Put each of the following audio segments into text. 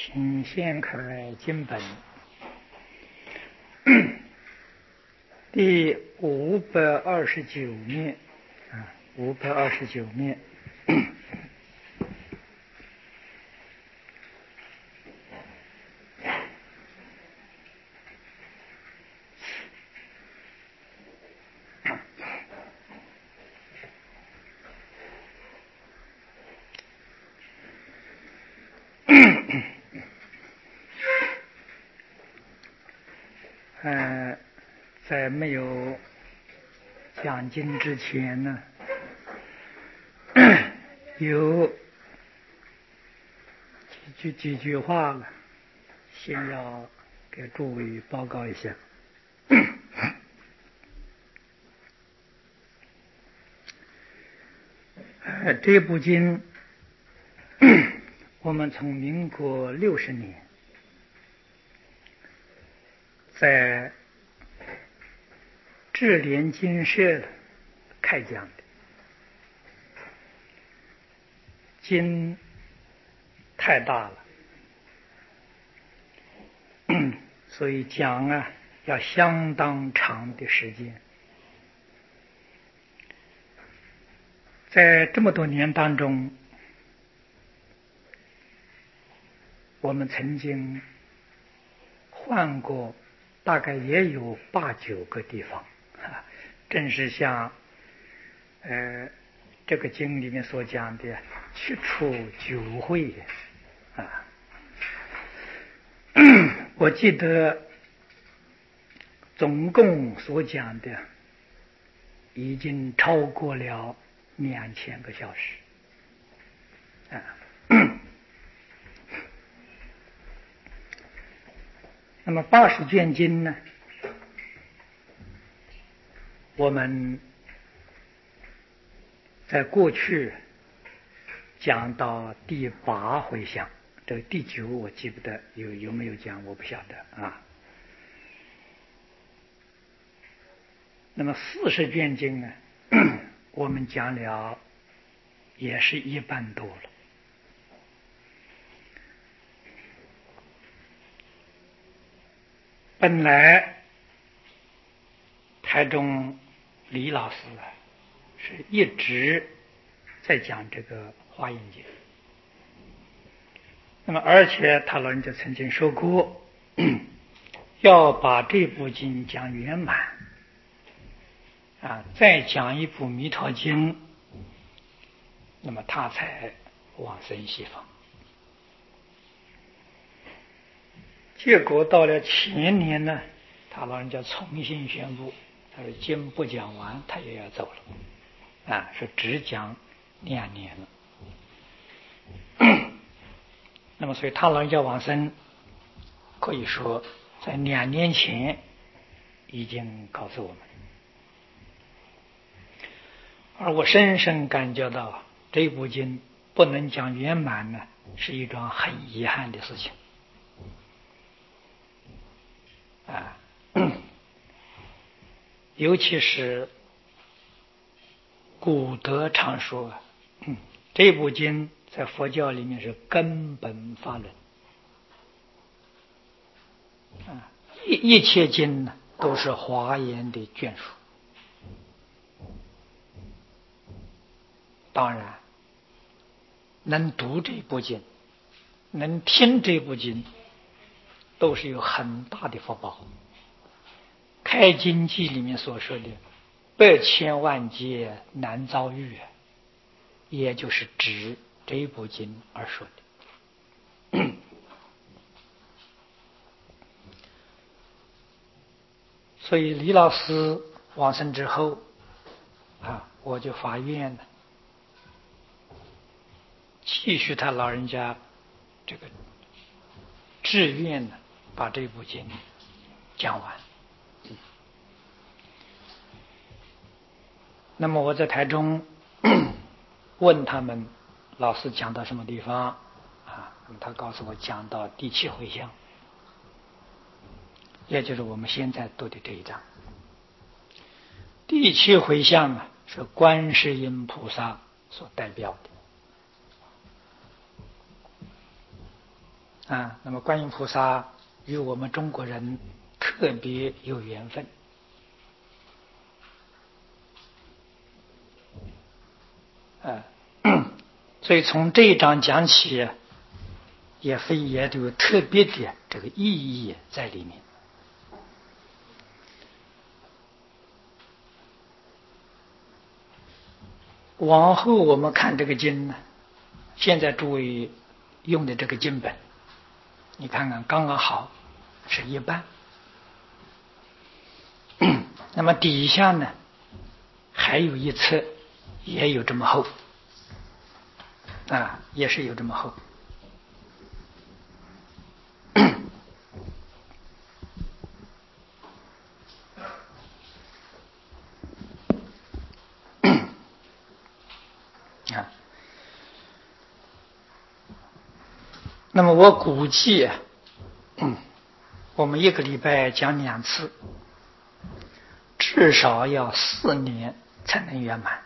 请掀开经本第529面，529面。在没有讲经之前呢，有几句话先要给诸位报告一下。这部经我们从民国60年在智联经社开讲的，经太大了，所以讲要相当长的时间。在这么多年当中，我们曾经换过大概也有8、9个地方，正是像这个经里面所讲的7处9会我记得总共所讲的已经超过了2000个小时那么80卷经呢，我们在过去讲到第8回向，这个第9我记不得有没有讲，我不晓得那么40卷经呢，我们讲了也是1半多了。本来台中李老师是一直在讲这个华严经，那么而且他老人家曾经说过要把这部经讲圆满再讲一部弥陀经，那么他才往生西方。结果到了前年呢，他老人家重新宣布，他说经不讲完他也要走了说只讲2年了那么所以他老人家往生可以说在2年前已经告诉我们，而我深深感觉到这部经不能讲圆满呢，是一桩很遗憾的事情尤其是古德常说这部经在佛教里面是根本法论一切经呢都是华严的眷属。当然能读这部经，能听这部经，都是有很大的福报。开经记里面所说的百千万劫难遭遇也就是指这部经而说的所以李老师往生之后我就发愿了，继续他老人家这个志愿呢，把这部经讲完。那么我在台中问他们老师讲到什么地方那么他告诉我讲到第7回向，也就是我们现在读的这一章。第7回向呢，是观世音菩萨所代表的那么观音菩萨与我们中国人特别有缘分。所以从这一章讲起，也都有特别的这个意义在里面。往后我们看这个经呢，现在诸位用的这个经本，你看看刚刚好是一半。那么底下呢还有一册，也有这么厚，也是有这么厚。那么我估计我们一个礼拜讲2次，至少要4年才能圆满。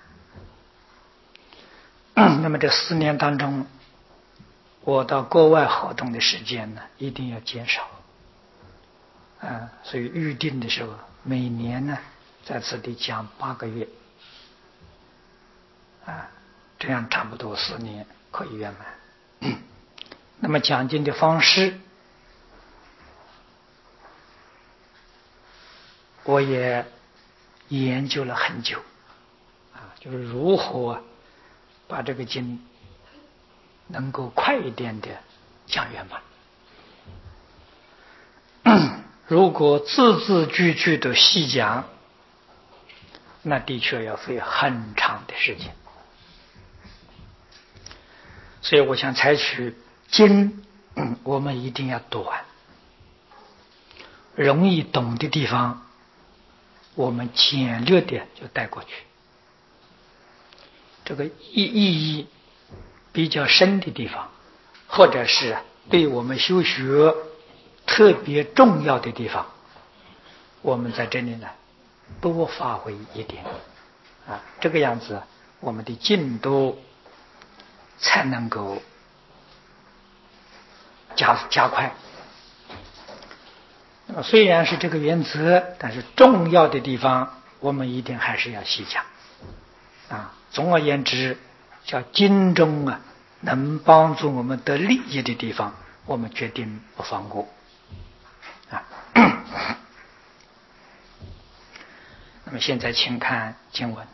那么这4年当中，我到国外活动的时间呢，一定要减少。所以预定的时候，每年呢在此地讲8个月，这样差不多4年可以圆满。那么讲经的方式，我也研究了很久，就是如何把这个经能够快一点的讲圆满。如果字字句句都细讲，那的确要费很长的时间。所以我想采取经，我们一定要短，容易懂的地方我们简略的就带过去，这个意义比较深的地方，或者是对我们修学特别重要的地方，我们在这里呢多发挥一点，这个样子我们的进度才能够加快。虽然是这个原则，但是重要的地方我们一定还是要细讲。总而言之，叫经中能帮助我们得利益的地方，我们决定不放过。那么现在请看经文。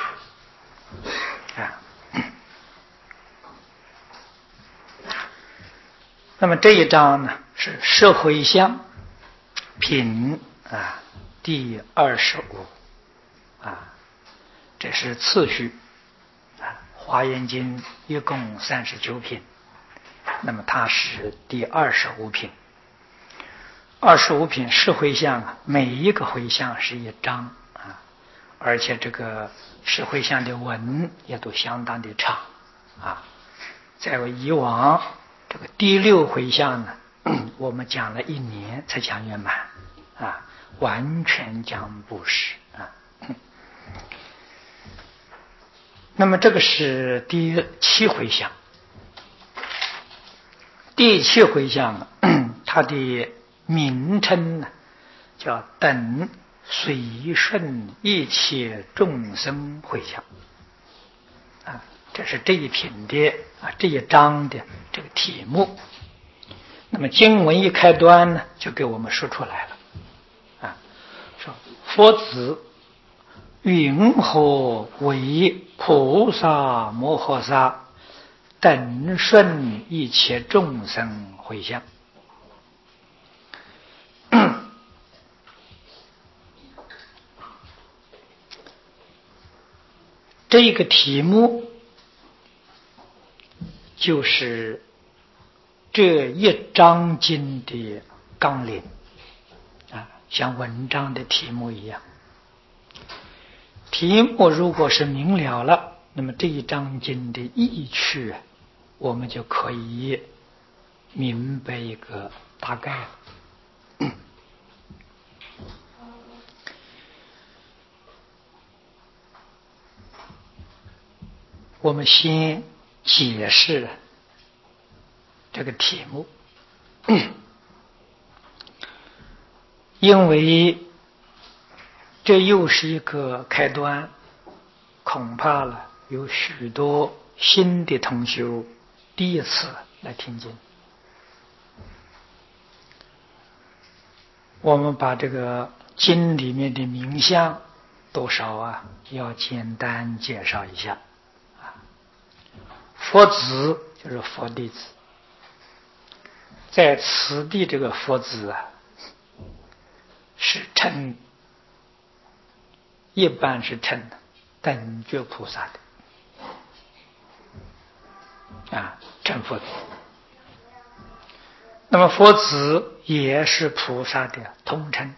那么这一章呢是摄回向品第25，这是次序。华严经一共39品，那么它是第25品。25品是回向，每一个回向是一章而且这个是回向的文也都相当的长在以往这个第6回向呢，我们讲了1年才讲圆满完全讲布施那么这个是第7回向。第7回向它的名称呢叫等随顺一切众生回向这是这一品的这一章的这个题目。那么经文一开端呢，就给我们说出来了说佛子云何为菩萨摩诃萨等顺一切众生回向。这个题目就是这一章经的纲领像文章的题目一样。题目如果是明了了，那么这一章经的意趣我们就可以明白一个大概了。我们先解释这个题目因为这又是一个开端，恐怕了有许多新的同修第一次来听经。我们把这个经里面的名相多少要简单介绍一下。佛子就是佛弟子，在此地这个佛子是称，一般是称等觉菩萨的称佛子。那么佛子也是菩萨的通称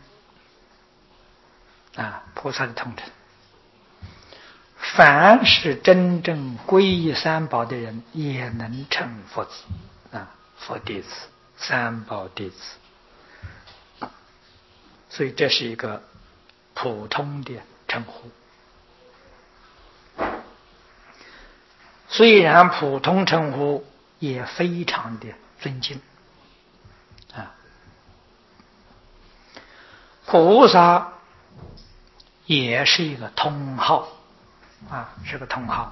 菩萨的通称。凡是真正皈依三宝的人，也能称佛子佛弟子、三宝弟子。所以这是一个普通的称呼。虽然普通称呼，也非常的尊敬菩萨也是一个通号是个通号。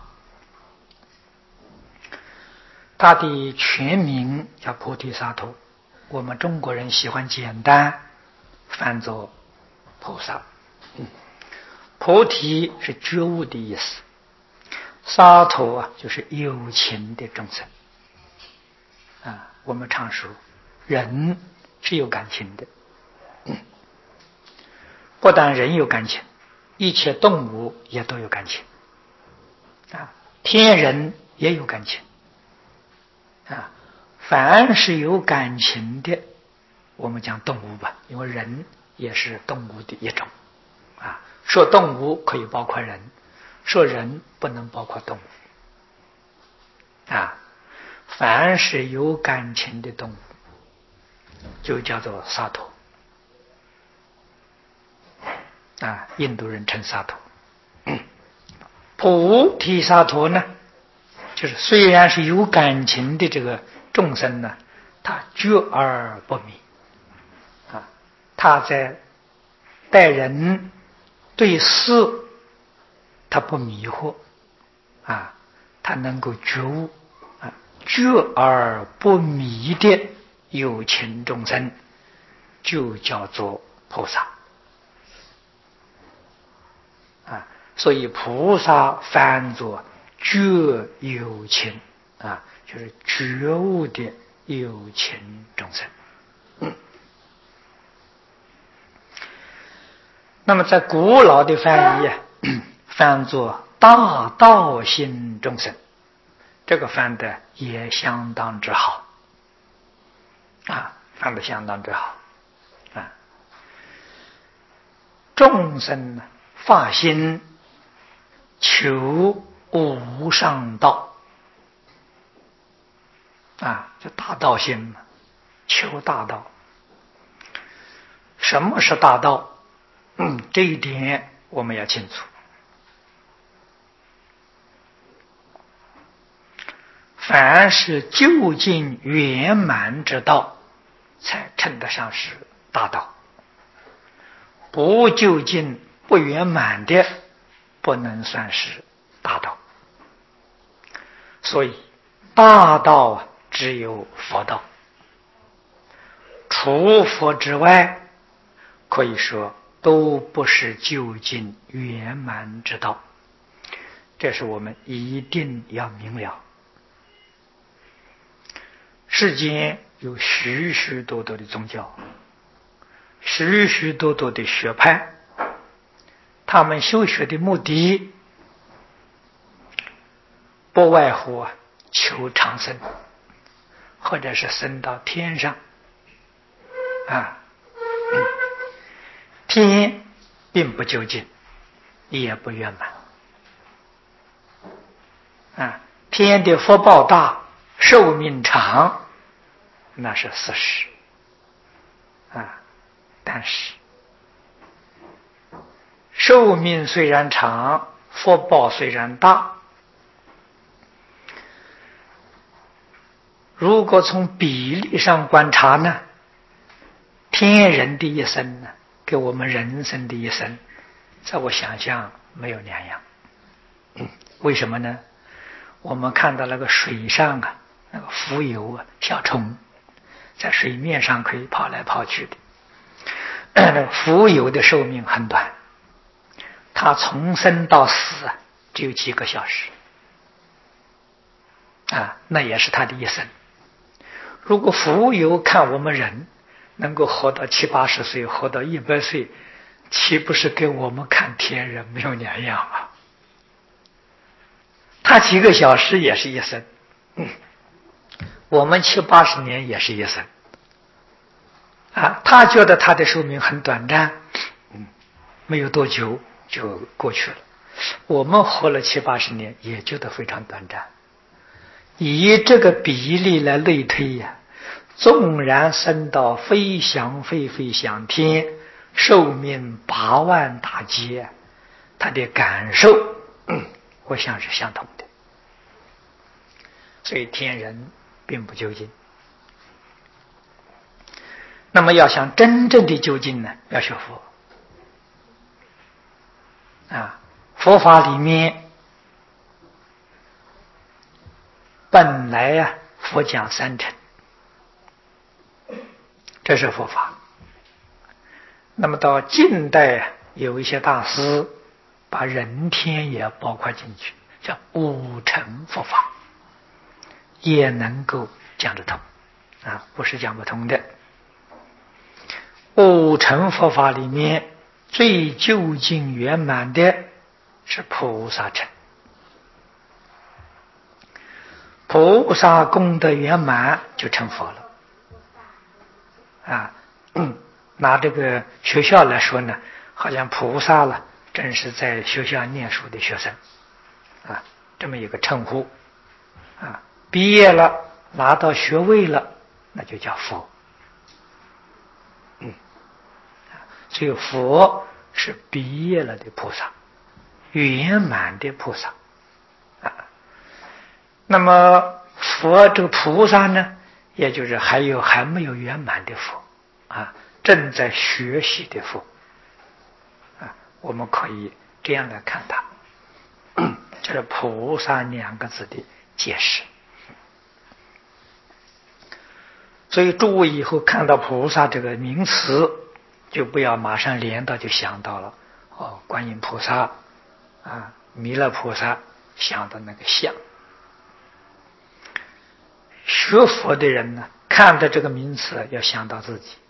他的全名叫菩提萨埵，我们中国人喜欢简单翻作菩萨。菩提是觉悟的意思，萨埵就是有情的众生我们常说人是有感情的，不但人有感情，一切动物也都有感情天人也有感情凡是有感情的，我们讲动物吧，因为人也是动物的一种说动物可以包括人，说人不能包括动物凡是有感情的动物就叫做萨埵印度人称萨埵。菩提萨埵呢，就是虽然是有感情的这个众生呢，他觉而不迷他在待人对事他不迷惑他能够觉悟觉而不迷的有情众生就叫做菩萨所以菩萨翻作觉有情就是觉悟的有情众生。那么在古老的翻译翻作大道心众生，这个翻的也相当之好翻的相当之好众生发心求无上道就大道心嘛，求大道。什么是大道？这一点我们要清楚。凡是究竟圆满之道，才称得上是大道。不究竟不圆满的，不能算是大道。所以大道只有佛道，除佛之外，可以说都不是究竟圆满之道。这是我们一定要明了。世间有许许多多的宗教，许许多多的学派，他们修学的目的不外乎求长生，或者是升到天上天并不究竟，也不圆满天的福报大，寿命长，那是事实但是寿命虽然长，福报虽然大， 如果从比例上观察呢，天人的一生呢，跟我们人生的一生，在我想象没有两样。为什么呢？我们看到那个水上啊，那个浮游啊，小虫在水面上可以跑来跑去的，浮游的寿命很短，它从生到死啊，只有几个小时啊，那也是它的一生。如果浮游看我们人能够活到70、80岁，活到100岁，岂不是跟我们看天人没有两样啊？他几个小时也是一生，我们70、80年也是一生啊。他觉得他的寿命很短暂，没有多久就过去了。我们活了70、80年，也觉得非常短暂。以这个比例来类推呀，纵然升到飞翔天，寿命8万大劫，他的感受，我想是相同的。所以天人并不究竟。那么要想真正的究竟呢，要学佛啊。佛法里面本来啊，佛讲3乘，这是佛法。那么到近代有一些大师把人天也包括进去，叫5乘佛法，也能够讲得通啊，不是讲不通的。5乘佛法里面最究竟圆满的是菩萨乘，菩萨功德圆满就成佛了啊。拿这个学校来说呢，好像菩萨了正是在学校念书的学生啊，这么一个称呼啊。毕业了拿到学位了，那就叫佛。所以佛是毕业了的菩萨，圆满的菩萨啊。那么佛这个菩萨呢，也就是还没有圆满的佛啊，正在学习的佛啊，我们可以这样来看它。这是菩萨2个字的解释。所以诸位以后看到菩萨这个名词，就不要马上连到就想到了观音菩萨啊，弥勒菩萨，想到那个像。学佛的人呢，看到这个名词要想到自己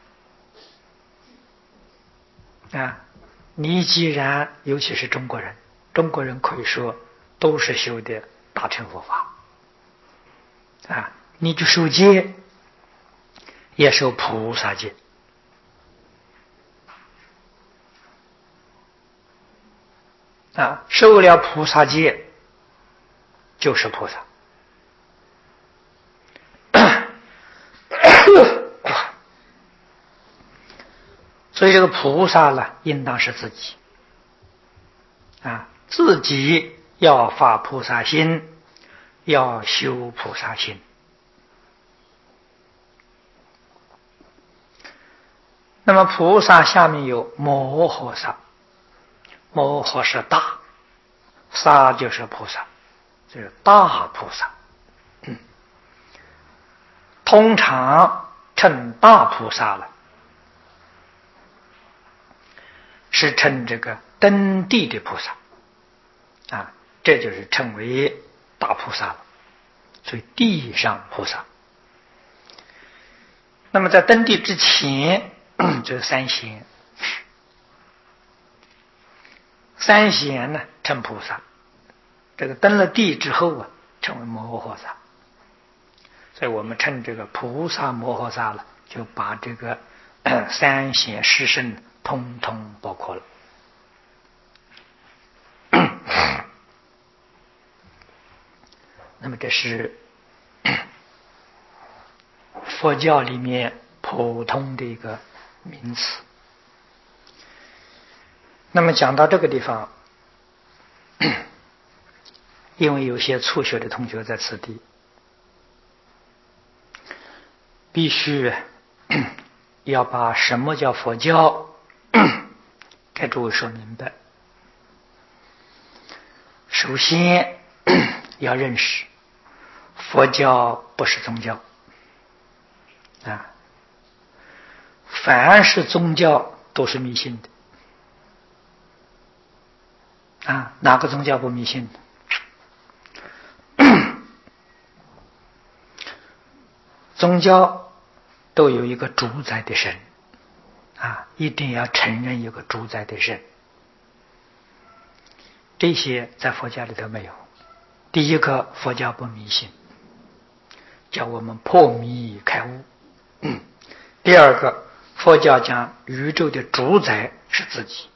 啊。你既然尤其是中国人可以说都是修的大乘佛法啊，你就受戒也受菩萨戒啊，受了菩萨戒就是菩萨。所以这个菩萨呢，应当是自己啊，自己要发菩萨心，要修菩萨心。那么菩萨下面有摩诃萨，摩诃是大，萨就是菩萨，就是大菩萨。通常称大菩萨了，是称这个登地的菩萨啊，这就是称为大菩萨了。所以地上菩萨。那么在登地之前，就是3贤。3贤呢称菩萨，这个登了地之后啊，称为摩诃萨。所以我们称这个菩萨摩诃萨了，就把这个3贤十圣通通包括了。那么这是佛教里面普通的一个名词。那么讲到这个地方，因为有些初学的同学在此地， 必须要把什么叫佛教给诸位说明白。首先要认识佛教不是宗教啊，凡是宗教都是迷信的啊，哪个宗教不迷信的？宗教都有一个主宰的神啊，一定要承认一个主宰的神。这些在佛教里头没有。第一个，佛教不迷信，叫我们破迷开悟。第二个，佛教讲宇宙的主宰是自己，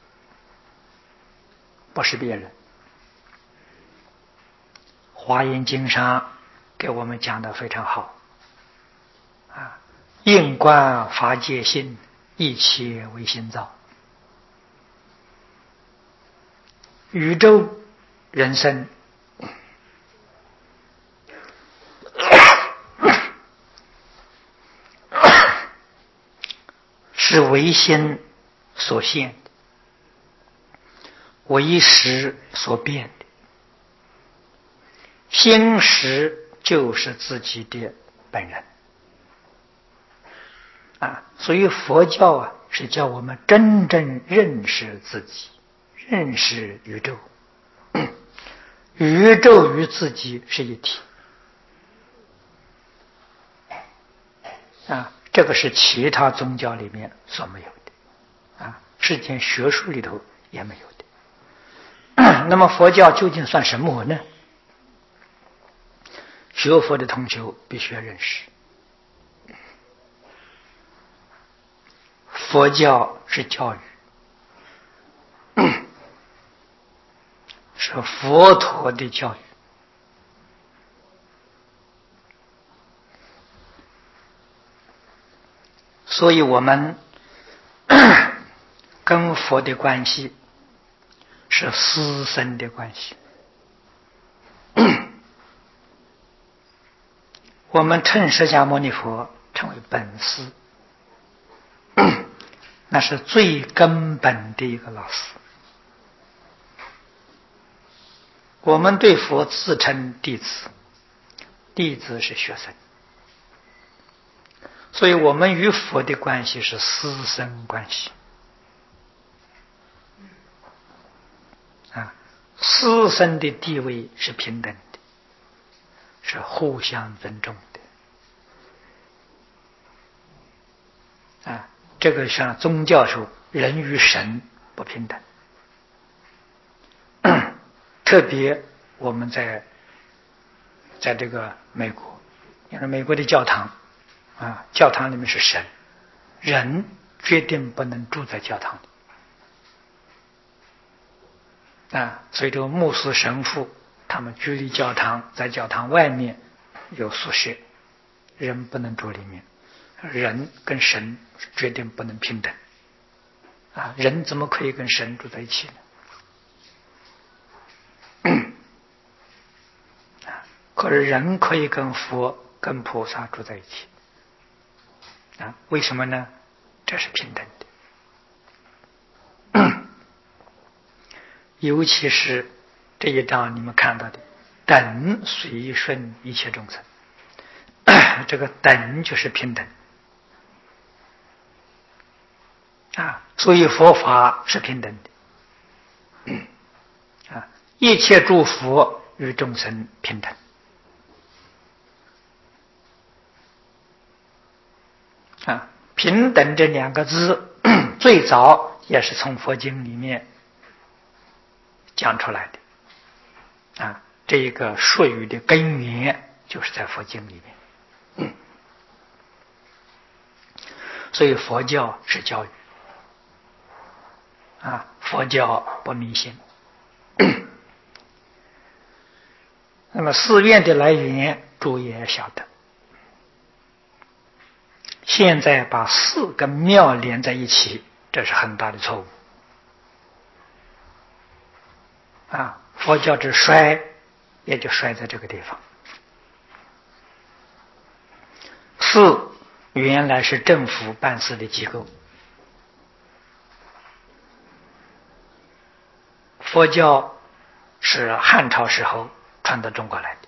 不是别人。华严经上给我们讲得非常好啊，应观法界性，一切为心造。宇宙人生是唯心所现的，唯识所变的。心识就是自己的本人啊，所以佛教啊是叫我们真正认识自己，认识宇宙。宇宙与自己是一体啊，这个是其他宗教里面所没有的啊，世间学术里头也没有的。那么佛教究竟算什么呢？学佛的同学必须要认识，佛教是教育，是佛陀的教育。所以我们跟佛的关系是师生的关系。我们称释迦牟尼佛称为本师，那是最根本的一个老师。我们对佛自称弟子，弟子是学生，所以我们与佛的关系是师生关系啊，师生的地位是平等的，是互相尊重的啊。这个像宗教说人与神不平等，特别我们在这个美国，因为美国的教堂啊，教堂里面是神，人决定不能住在教堂里啊，所以这个牧师神父他们距离教堂，在教堂外面有宿舍，人不能住里面，人跟神决定不能平等啊，人怎么可以跟神住在一起呢？可是人可以跟佛跟菩萨住在一起啊，为什么呢？这是平等的。尤其是这一章你们看到的等随顺一切众生，这个等就是平等啊，所以佛法是平等的啊，一切诸佛与众生平等啊，平等这两个字最早也是从佛经里面讲出来的啊，这一个术语的根源就是在佛经里面。所以佛教是教育啊，佛教不迷信。那么寺院的来源诸位也晓得，现在把寺跟庙连在一起，这是很大的错误啊！佛教之衰也就衰在这个地方。寺原来是政府办事的机构。佛教是汉朝时候传到中国来的，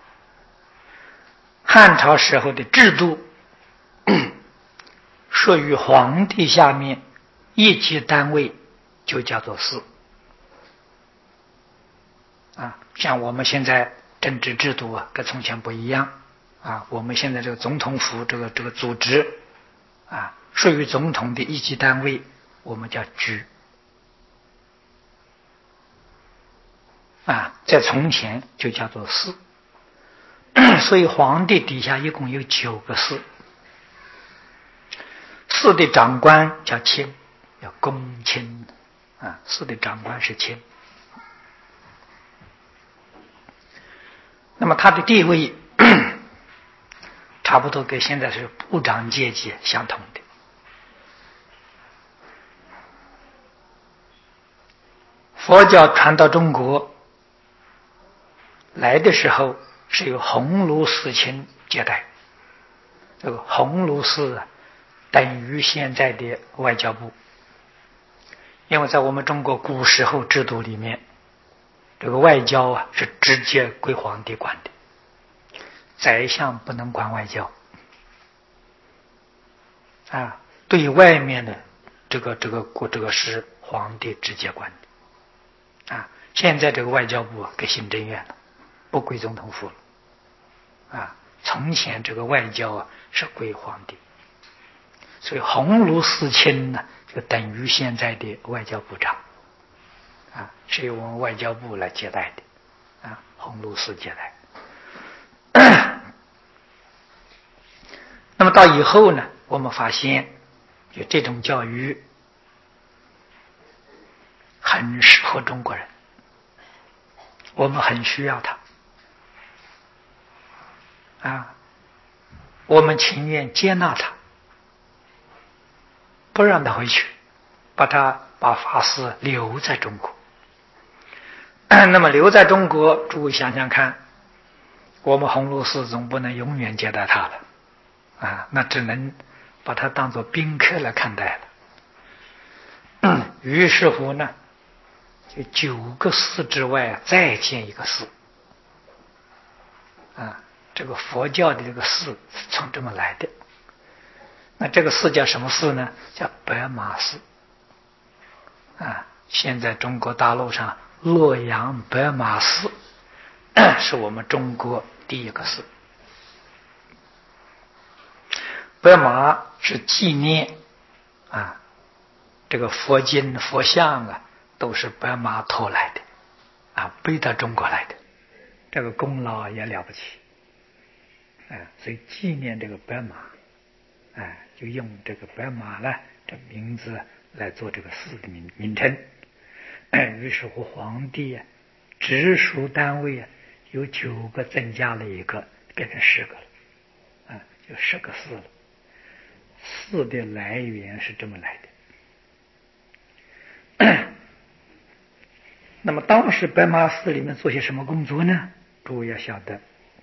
汉朝时候的制度属于皇帝下面一级单位，就叫做寺。像我们现在政治制度跟从前不一样我们现在这个总统府这个组织属于总统的一级单位，我们叫局在从前就叫做寺。所以皇帝底下一共有9个寺，寺的长官叫卿，叫公卿寺的长官是卿。那么他的地位差不多跟现在是部长阶级相同的。佛教传到中国来的时候，是由鸿胪寺卿接待。这个鸿胪寺等于现在的外交部，因为在我们中国古时候制度里面，这个外交是直接归皇帝管的，宰相不能管外交对外面的这个是皇帝直接管的现在这个外交部给行政院了，不归总统府了从前这个外交是归皇帝，所以鸿胪寺卿呢，就等于现在的外交部长是由我们外交部来接待的鸿胪寺接待。那么到以后呢，我们发现就这种教育很适合中国人，我们很需要它我们情愿接纳它，不让他回去，把法师留在中国。那么留在中国，诸位想想看，我们鸿胪寺总不能永远接待他了那只能把他当作宾客来看待了。于是乎呢，就9个寺之外再建一个寺这个佛教的这个寺是从这么来的。那这个寺叫什么寺呢？叫白马寺现在中国大陆上洛阳白马寺是我们中国第一个寺。白马是纪念这个佛经佛像都是白马驮来的背到中国来的，这个功劳也了不起所以纪念这个白马就用这个白马呢这名字来做这个寺的名称。于是乎皇帝直属单位由9个增加了一个，变成10个了就10个寺了。寺的来源是这么来的。那么当时白马寺里面做些什么工作呢？诸位要晓得，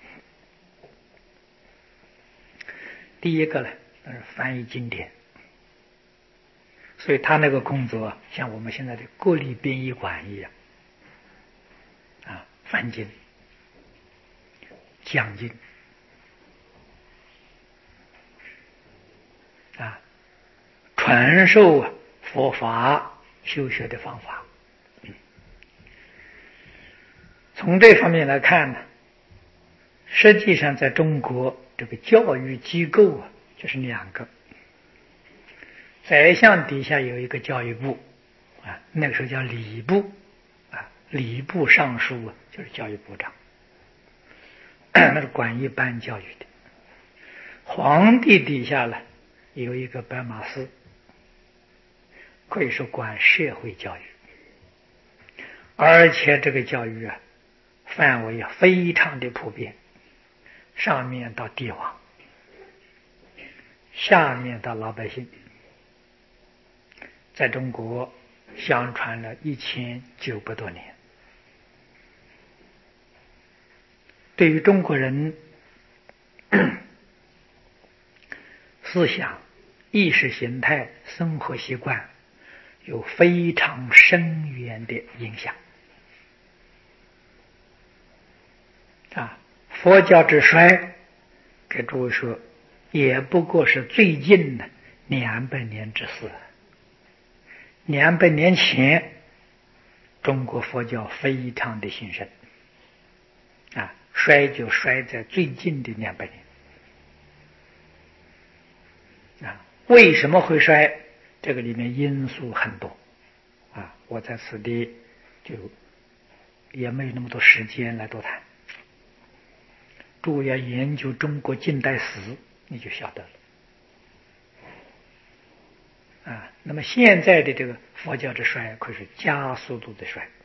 第一个呢是翻译经典，所以他那个工作像我们现在的国立编译馆一样翻经、讲经传授佛法修学的方法。从这方面来看呢，实际上在中国这个教育机构就是2个。宰相底下有一个教育部那个时候叫礼部礼部尚书就是教育部长那是管一般教育的。皇帝底下呢有一个白马寺，可以说管社会教育，而且这个教育范围非常的普遍，上面到帝王，下面到老百姓，在中国相传了1900多年。对于中国人思想、意识形态、生活习惯有非常深远的影响。佛教之衰，给诸位说，也不过是最近的200年之事。200年前，中国佛教非常的兴盛，衰就衰在最近的200年。为什么会衰？这个里面因素很多，我在此地就也没有那么多时间来多谈。诸位要研究中国近代史，你就晓得了。那么现在的这个佛教之衰，可是加速度的衰。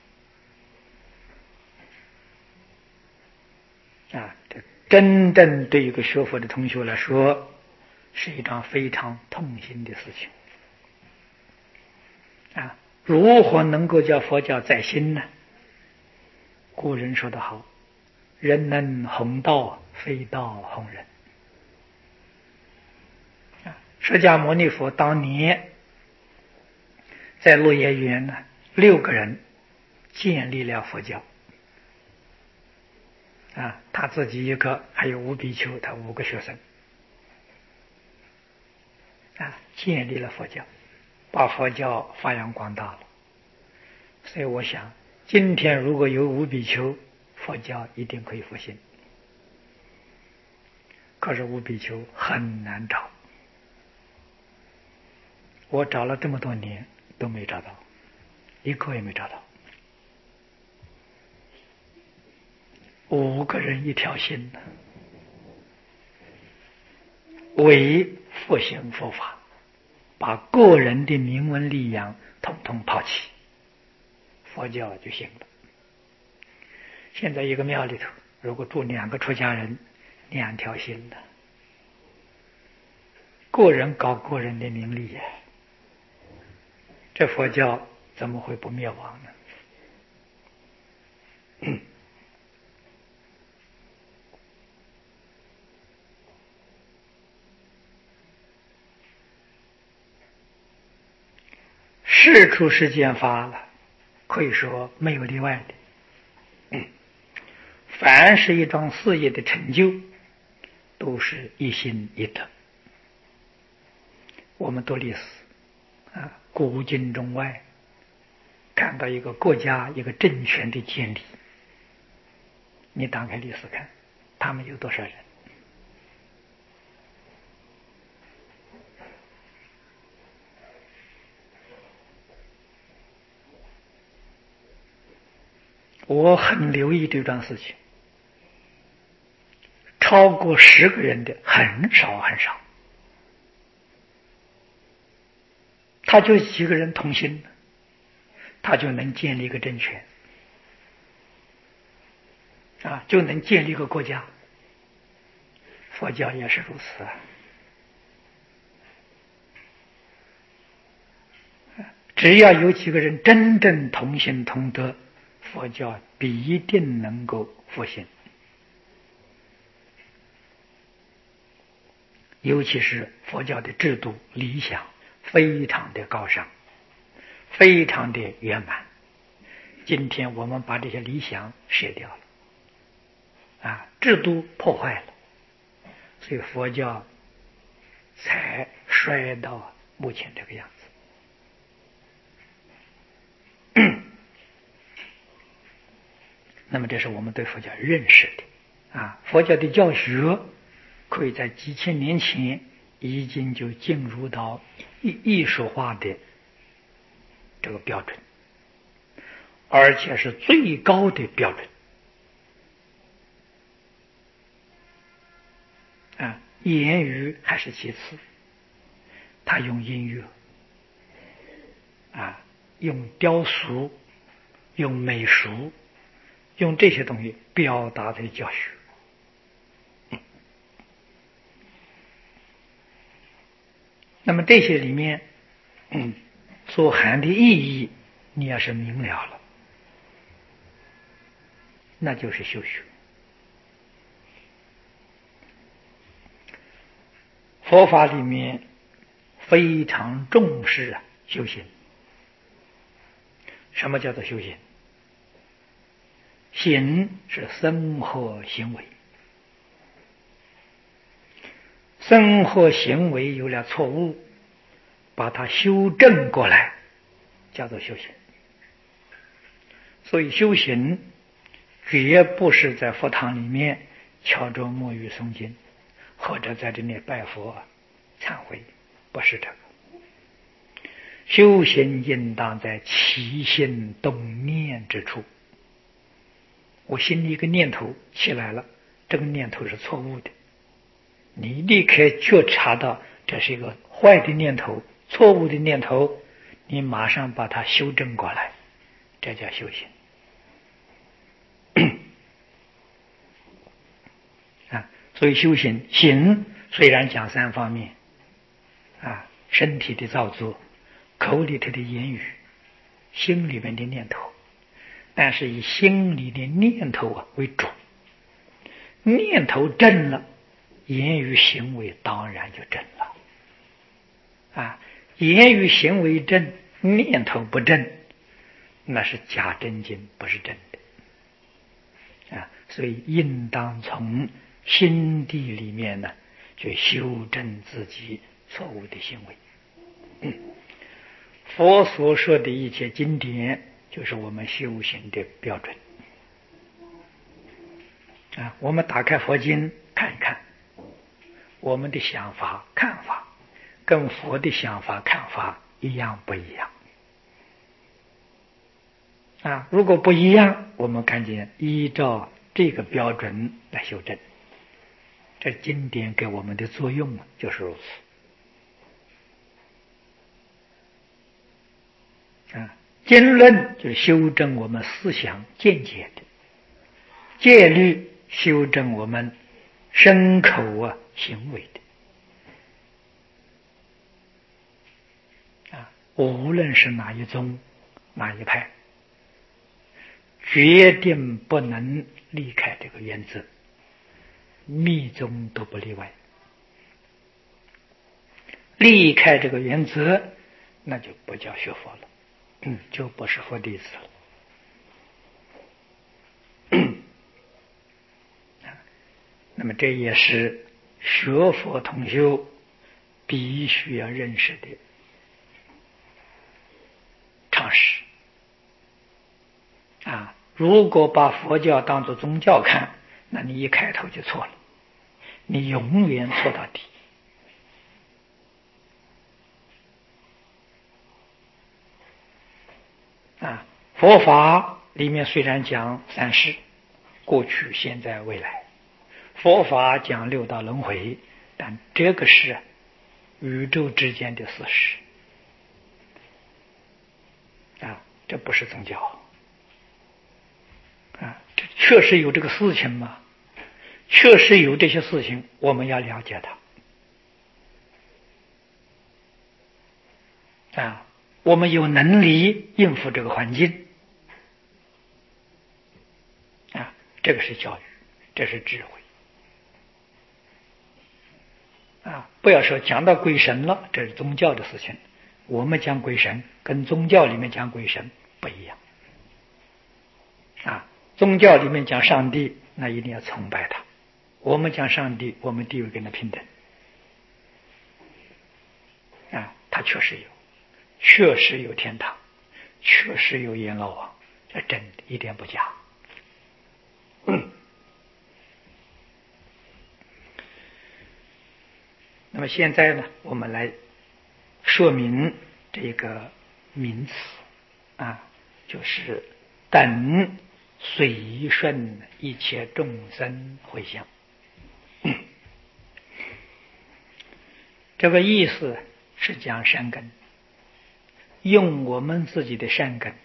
这真正对一个学佛的同学来说，是一桩非常痛心的事情。如何能够叫佛教再兴呢？古人说得好，人能弘道，非道弘人。释迦牟尼佛当年在鹿野园呢，6个人建立了佛教。他自己一个，还有5比丘，他5个学生，建立了佛教，把佛教发扬光大了。所以我想，今天如果有5比丘，佛教一定可以复兴。可是5比丘很难找，我找了这么多年都没找到，一个也没找到。5个人一条心呢，为复兴佛法，把个人的名闻利养统统抛弃，佛教就行了。现在一个庙里头，如果住2个出家人，2条心的，个人搞个人的名利，这佛教怎么会不灭亡呢？事出世间法了，可以说没有例外的。凡是一桩事业的成就，都是一心一德。我们读历史，古今中外，看到一个国家、一个政权的建立，你打开历史看，他们有多少人？我很留意这桩事情，超过10个人的很少很少，他就几个人同心，他就能建立一个政权，就能建立一个国家。佛教也是如此。只要有几个人真正同心同德，佛教必定能够复兴。尤其是佛教的制度理想非常的高尚，非常的圆满。今天我们把这些理想舍掉了，制度破坏了，所以佛教才衰到目前这个样子。那么这是我们对佛教认识的佛教的教学可以在几千年前已经就进入到艺术化的这个标准，而且是最高的标准。言语还是其次，他用音乐用雕塑，用美术，用这些东西表达的教学。那么这些里面所含的意义，你要是明了了，那就是修学。 佛法里面非常重视修行。什么叫做修行？行是生活行为，生活行为有了错误，把它修正过来，叫做修行。所以修行绝不是在佛堂里面敲钟沐浴诵经，或者在这里拜佛忏悔，不是这个。修行应当在起心动念之处。我心里一个念头起来了，这个念头是错误的，你立刻觉察到这是一个坏的念头，错误的念头，你马上把它修正过来，这叫修行。所以修行，行虽然讲三方面身体的造作，口里头的言语，心里面的念头，但是以心里的念头为主。念头正了，言语行为当然就正了。言语行为正，念头不正，那是假正经，不是真的。所以应当从心地里面呢，去修正自己错误的行为。佛所说的一切经典，就是我们修行的标准。我们打开佛经看一看，我们的想法看法跟佛的想法看法一样不一样？如果不一样，我们看见依照这个标准来修正。这经典给我们的作用就是如此。经论就是修正我们思想见解的，戒律修正我们身口行为的。无论是哪一宗哪一派，决定不能离开这个原则，密宗都不例外。离开这个原则，那就不叫学佛了，就不是佛弟子了。那么这也是学佛同修必须要认识的常识。如果把佛教当作宗教看，那你一开头就错了，你永远错到底。佛法里面虽然讲三世，过去现在未来，佛法讲六道轮回，但这个是宇宙之间的事实这不是宗教这确实有这个事情吗？确实有这些事情，我们要了解它我们有能力应付这个环境这个是教育，这是智慧不要说讲到鬼神了，这是宗教的事情。我们讲鬼神跟宗教里面讲鬼神不一样宗教里面讲上帝，那一定要崇拜他。我们讲上帝，我们地位跟他平等他确实有天堂，确实有阎罗王，这真的一点不假。那么现在呢，我们来说明这个名词就是等随顺一切众生回向。这个意思是讲善根，用我们自己的善根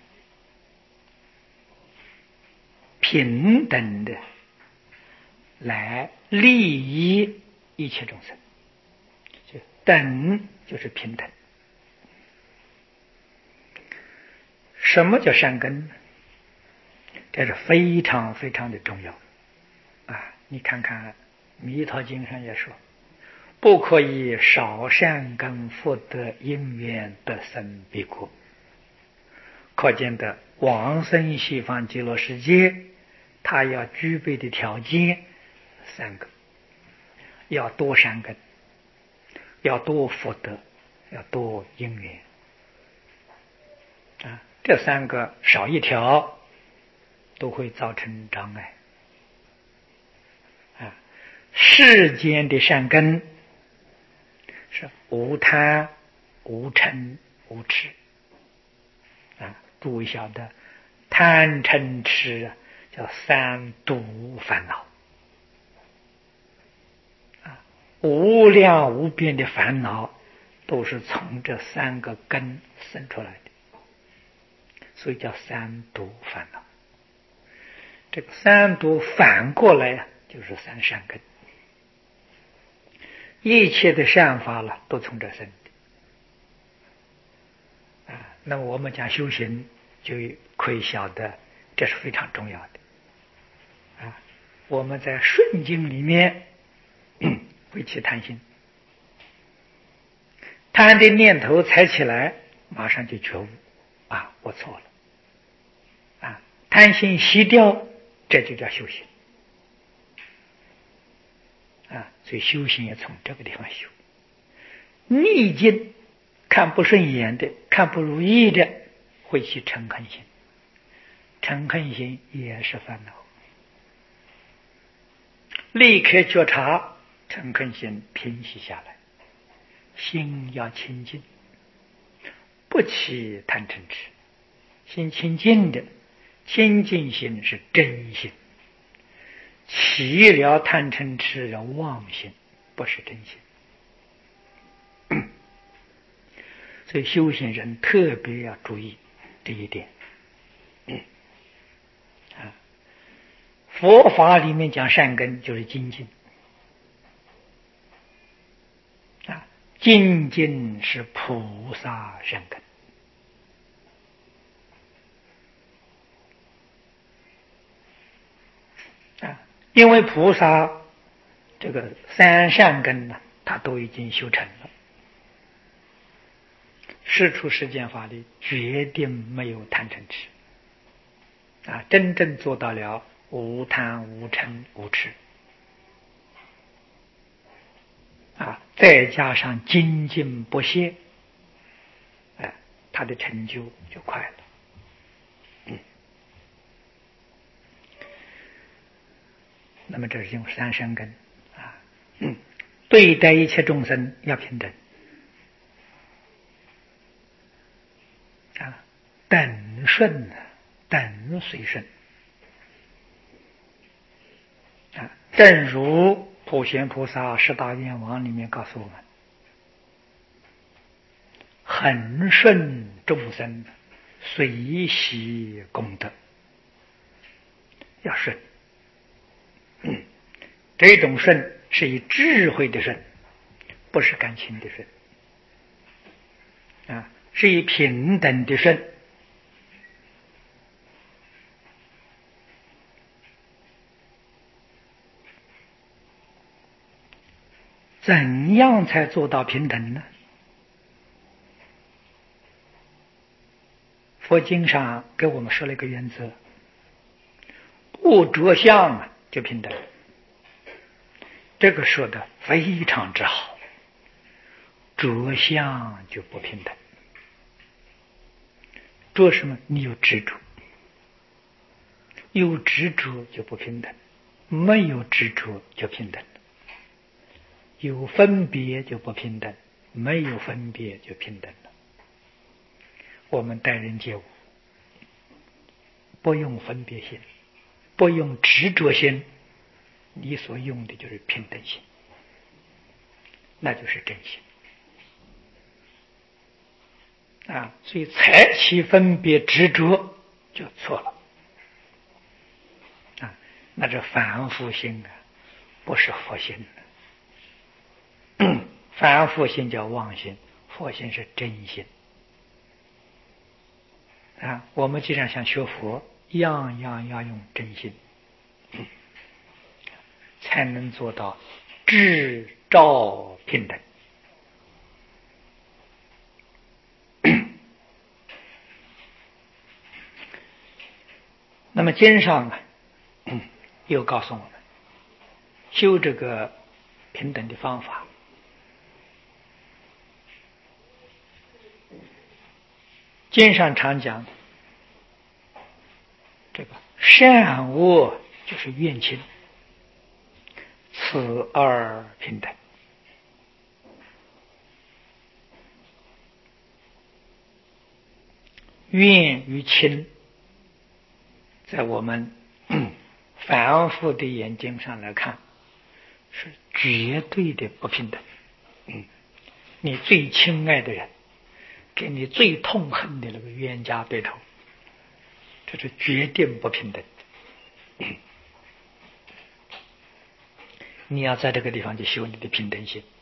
平等的来利益一切众生。等就是平等。什么叫善根呢？这是非常非常的重要你看看《弥陀经》上也说， 不可以少善根福德因缘得生彼国。可见的往生西方极乐世界，他要具备的条件三个：要多善根，要多福德，要多因缘。这三个少一条，都会造成障碍。世间的善根是无贪、无嗔、无痴。注意晓得，贪嗔痴叫三毒烦恼。无量无边的烦恼都是从这三个根生出来的，所以叫三毒烦恼。这个三毒反过来就是三善根。一切的善法都从这生的。那么我们讲修行，就可以晓得这是非常重要的。我们在顺境里面会起贪心，贪的念头才起来，马上就觉悟，我错了。贪心熄掉，这就叫修行。所以修行也从这个地方修。逆境看不顺眼的，看不如意的，会起嗔恨心，嗔恨心也是烦恼。立刻觉察，嗔恨心平息下来，心要清净，不起贪嗔痴。心清净的，清净心是真心。起了贪嗔痴的妄心，不是真心。所以修行人特别要注意这一点。佛法里面讲善根就是精进。精进是菩萨善根。因为菩萨这个三善根他都已经修成了，世出世间法里决定没有贪嗔痴。真正做到了无贪无嗔无痴。再加上精进不懈，他的成就就快了。那么这是用三善根对待一切众生要平等。等顺，等随顺。正如普贤菩萨十大愿王里面告诉我们，恒顺众生，随喜功德。要顺。这种顺是以智慧的顺，不是感情的顺。是以平等的顺。怎样才做到平等呢？佛经上给我们说了一个原则：不着相就平等。这个说的非常之好。着相就不平等。着什么？你有执着，有执着就不平等，没有执着就平等。有分别就不平等，没有分别就平等了。我们待人接物，不用分别心，不用执着心，你所用的就是平等心，那就是真心。所以才起分别执着就错了。那这凡夫心不是佛心。凡夫心叫妄心，佛心是真心。我们既然想学佛，样样要用真心，才能做到智照平等。那么经上又告诉我们，修这个平等的方法，经上常讲，这个善恶就是愿亲，此二平等。愿与亲，在我们反复的眼睛上来看，是绝对的不平等。你最亲爱的人跟你最痛恨的那个冤家对头，这是决定不平等。你要在这个地方去修你的平等心。